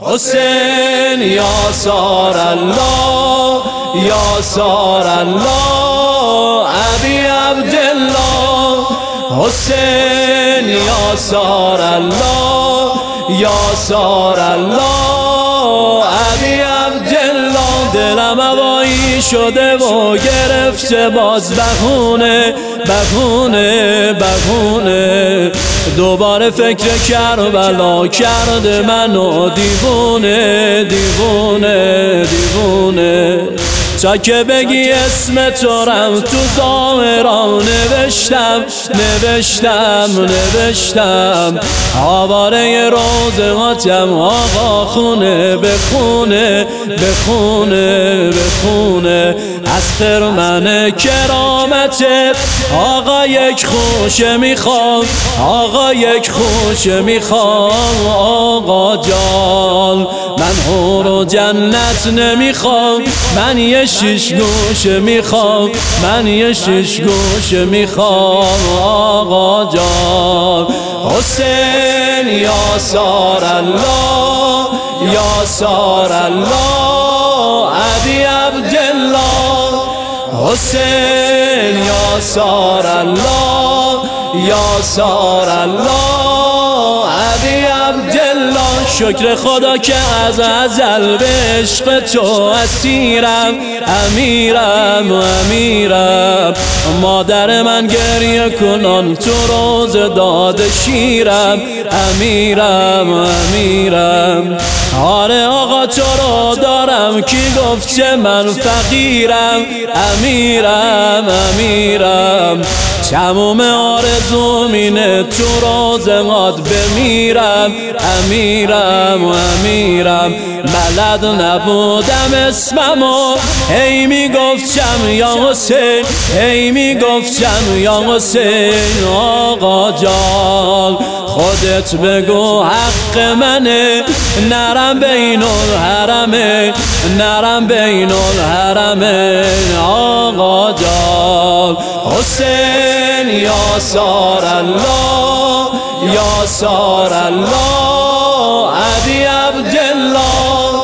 حسین یاسار الله یاسار الله ابی عبدالله حسین یاسار الله یاسار الله ابی عبدالله دلم هوایی شده و گرفته باز بخونه بخونه بخونه دوباره فکر کربلا کرده منو دیوونه دیوونه دیوونه تا که بگی اسم تو رم تو ظاهرام نوشتم نوشتم نوشتم آواره روزهاتم آقا خونه بخونه بخونه بخونه از خرمن کرامتت آقا یک خوشه میخوام آقا یک خوشه میخوام آقا جان من حور و جنت نمیخوام من یه شش گوشه میخوام من یه شش گوشه میخوام آقا جان حسین یاسار الله یاسار الله ابی عبدالله حسین یاسار الله یاسار الله ابی عبدالله شکر خدا که از ازل به عشق تو اسیرم امیرم امیرم مادر من گریه کنان تو روز داد شیرم امیرم امیرم آره آقا تو رو دارم کی گفت که من فقیرم امیرم امیرم تموم آرزوم اینه تو روزات بمیرم امیرم امیرم بلد نبودم اسممو هی میگفتم یا حسین هی میگفتم یا حسین آقا جان خودت بگو حق منه نرم بین الحرمین نرم بین الحرمین آقا جان حسین یاسار الله یاسار الله ابی عبدالله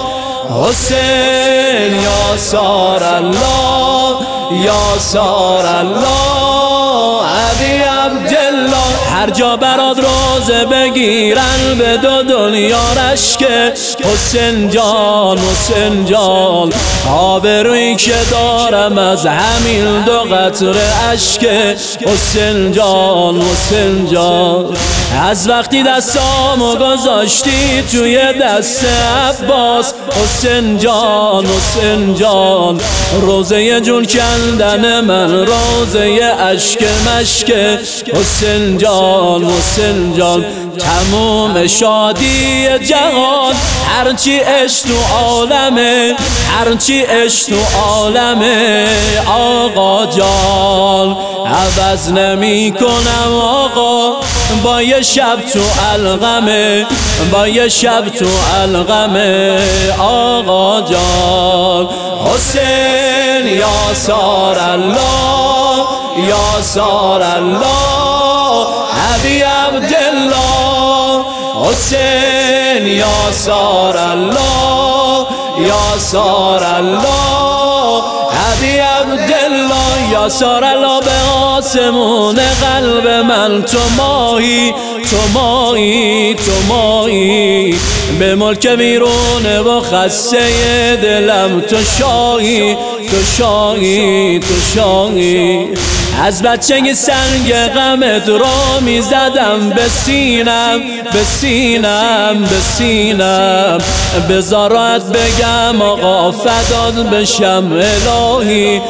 حسین یاسار الله یاسار الله ابی عبدالله هر جا برات روزه بگیرن به دو دنیا رشکه حسین جان حسین جان آبرویی که دارم از همین دو قطره اشکه حسین جان حسین جان از وقتی دستامو گذاشتی توی دست عباس حسین جان حسین جان روزه جون کندن من روزه اشک مشکه حسین جان حسین جان تموم شادی جهان هرچی عشق تو عالمه هرچی عشق تو عالمه آقا جان عوض نمی کنم آقا با یه شب تو الغمه با یه شب تو الغمه آقا جان حسین یاسار الله یاسار الله ابی عبدالله حسین یاسار الله یاسار الله ابی عبدالله یاسار الله به آسمون قلب من تو ماهی تو ماهی تو ماهی به ملک ویرونه و خسته دلم تو شاهی تو شاهی تو شاهی از بچگی سنگ غمت رو میزدم به سینم به سینم به سینم بذارت بگم آقا فدات بشم الهی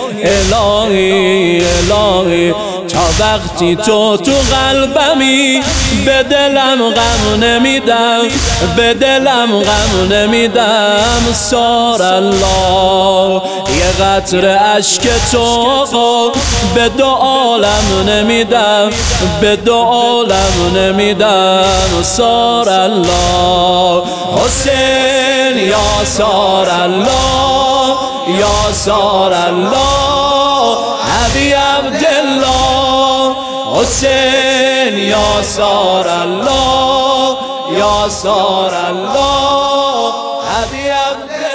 الهی الهی تا وقتی تو قلبمی به دلم غم نمیدم به دلم غم نمیدم سار الله یه قطره اشک تو آقا به دو عالم نمیدم به دو عالم نمیدم سار الله حسین یاسار الله یاسار الله ابی عبدالله حسین یاسار الله یاسار الله عبد